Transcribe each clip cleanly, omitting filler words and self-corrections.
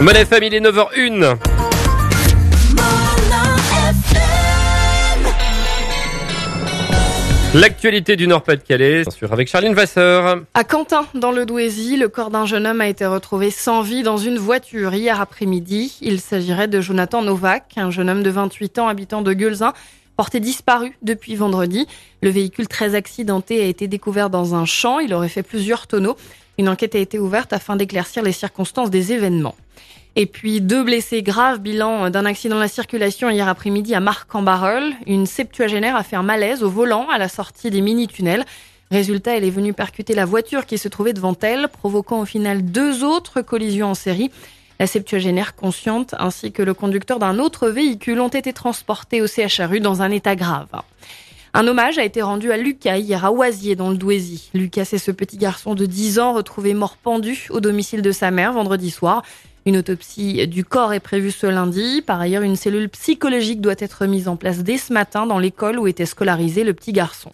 Monnaie Famille, il est 9h01. L'actualité du Nord-Pas-de-Calais, bien sûr, avec Charline Vasseur. À Quentin, dans le Douaisis, le corps d'un jeune homme a été retrouvé sans vie dans une voiture hier après-midi. Il s'agirait de Jonathan Novak, un jeune homme de 28 ans habitant de Guelzin, porté disparu depuis vendredi. Le véhicule très accidenté a été découvert dans un champ. Il aurait fait plusieurs tonneaux. Une enquête a été ouverte afin d'éclaircir les circonstances des événements. Et puis 2 blessés graves, bilan d'un accident de la circulation hier après-midi à Marc-en-Barœul. Une septuagénaire a fait un malaise au volant à la sortie des mini-tunnels. Résultat, elle est venue percuter la voiture qui se trouvait devant elle, provoquant au final 2 autres collisions en série. La septuagénaire consciente ainsi que le conducteur d'un autre véhicule ont été transportés au CHRU dans un état grave. Un hommage a été rendu à Lucas hier à Oisier dans le Douaisis. Lucas, c'est ce petit garçon de 10 ans retrouvé mort pendu au domicile de sa mère vendredi soir. Une autopsie du corps est prévue ce lundi. Par ailleurs, une cellule psychologique doit être mise en place dès ce matin dans l'école où était scolarisé le petit garçon.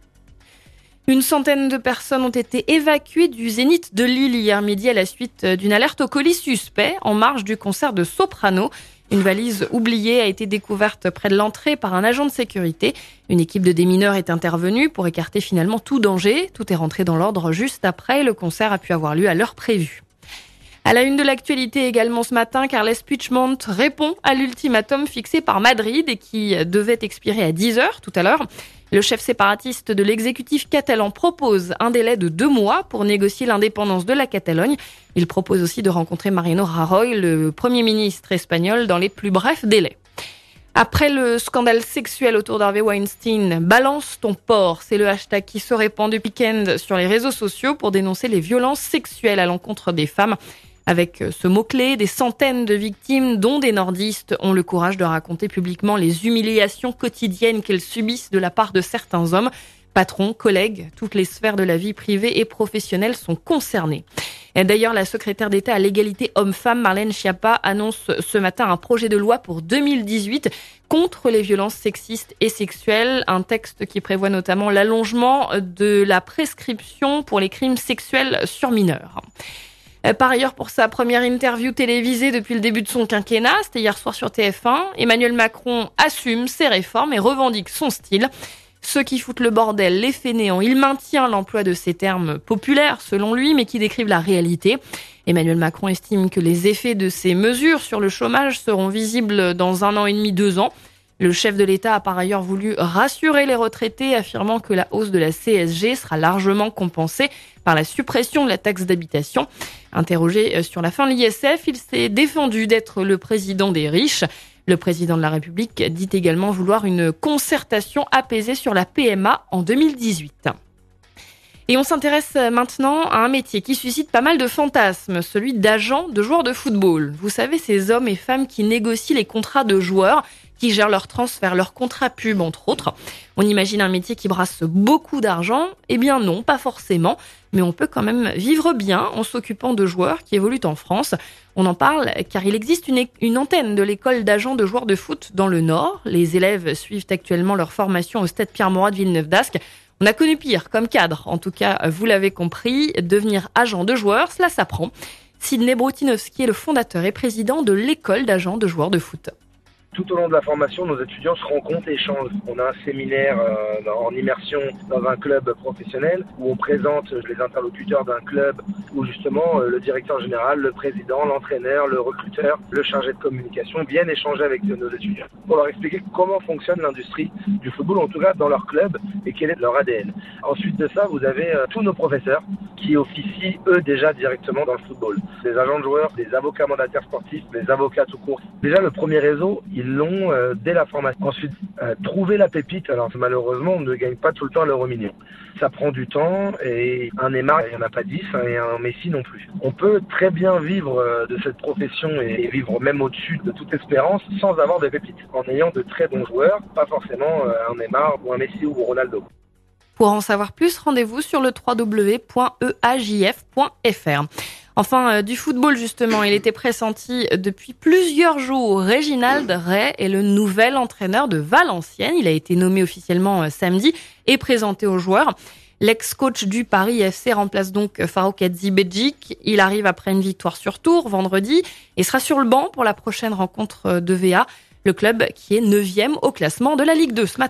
Une centaine de personnes ont été évacuées du Zénith de Lille hier midi à la suite d'une alerte au colis suspect en marge du concert de Soprano. Une valise oubliée a été découverte près de l'entrée par un agent de sécurité. Une équipe de démineurs est intervenue pour écarter finalement tout danger. Tout est rentré dans l'ordre juste après. Le concert a pu avoir lieu à l'heure prévue. À la une de l'actualité également ce matin, Carles Puigdemont répond à l'ultimatum fixé par Madrid et qui devait expirer à 10h tout à l'heure. Le chef séparatiste de l'exécutif catalan propose un délai de 2 mois pour négocier l'indépendance de la Catalogne. Il propose aussi de rencontrer Mariano Rajoy, le Premier ministre espagnol, dans les plus brefs délais. Après le scandale sexuel autour d'Harvey Weinstein, balance ton porc, c'est le hashtag qui se répand du week-end sur les réseaux sociaux pour dénoncer les violences sexuelles à l'encontre des femmes. Avec ce mot-clé, des centaines de victimes, dont des nordistes, ont le courage de raconter publiquement les humiliations quotidiennes qu'elles subissent de la part de certains hommes. Patrons, collègues, toutes les sphères de la vie privée et professionnelle sont concernées. Et d'ailleurs, la secrétaire d'État à l'égalité homme-femme, Marlène Schiappa, annonce ce matin un projet de loi pour 2018 contre les violences sexistes et sexuelles. Un texte qui prévoit notamment l'allongement de la prescription pour les crimes sexuels sur mineurs. Par ailleurs, pour sa première interview télévisée depuis le début de son quinquennat, c'était hier soir sur TF1, Emmanuel Macron assume ses réformes et revendique son style. Ceux qui foutent le bordel, les fainéants, il maintient l'emploi de ces termes populaires selon lui, mais qui décrivent la réalité. Emmanuel Macron estime que les effets de ces mesures sur le chômage seront visibles dans 1 an et demi, 2 ans. Le chef de l'État a par ailleurs voulu rassurer les retraités, affirmant que la hausse de la CSG sera largement compensée par la suppression de la taxe d'habitation. Interrogé sur la fin de l'ISF, il s'est défendu d'être le président des riches. Le président de la République dit également vouloir une concertation apaisée sur la PMA en 2018. Et on s'intéresse maintenant à un métier qui suscite pas mal de fantasmes, celui d'agent de joueurs de football. Vous savez, ces hommes et femmes qui négocient les contrats de joueurs, qui gèrent leurs transferts, leurs contrats pub, entre autres. On imagine un métier qui brasse beaucoup d'argent. Eh bien non, pas forcément. Mais on peut quand même vivre bien en s'occupant de joueurs qui évoluent en France. On en parle car il existe une antenne de l'école d'agents de joueurs de foot dans le Nord. Les élèves suivent actuellement leur formation au stade Pierre-Mauroy de Villeneuve-d'Ascq. On a connu pire comme cadre. En tout cas, vous l'avez compris, devenir agent de joueur, cela s'apprend. Sidney Broutinowski est le fondateur et président de l'école d'agents de joueurs de foot. Tout au long de la formation, nos étudiants se rencontrent et échangent. On a un séminaire en immersion dans un club professionnel où on présente les interlocuteurs d'un club où justement le directeur général, le président, l'entraîneur, le recruteur, le chargé de communication viennent échanger avec nos étudiants pour leur expliquer comment fonctionne l'industrie du football, en tout cas dans leur club, et quel est leur ADN. Ensuite de ça, vous avez tous nos professeurs qui officient eux déjà directement dans le football. Des agents de joueurs, des avocats mandataires sportifs, des avocats tout court. Déjà le premier réseau, ils l'ont dès la formation. Ensuite, trouver la pépite, alors malheureusement on ne gagne pas tout le temps l'euro million. Ça prend du temps et un Neymar, il n'y en a pas 10 et un Messi non plus. On peut très bien vivre de cette profession et vivre même au-dessus de toute espérance sans avoir de pépites, en ayant de très bons joueurs, pas forcément un Neymar ou un Messi ou Ronaldo. Pour en savoir plus, rendez-vous sur le www.eajf.fr. Enfin, du football justement, il était pressenti depuis plusieurs jours. Réginald Ray est le nouvel entraîneur de Valenciennes. Il a été nommé officiellement samedi et présenté aux joueurs. L'ex-coach du Paris FC remplace donc Faruk Hadzibedzic. Il arrive après une victoire sur Tours vendredi et sera sur le banc pour la prochaine rencontre de VA. Le club qui est 9e au classement de la Ligue 2 ce matin.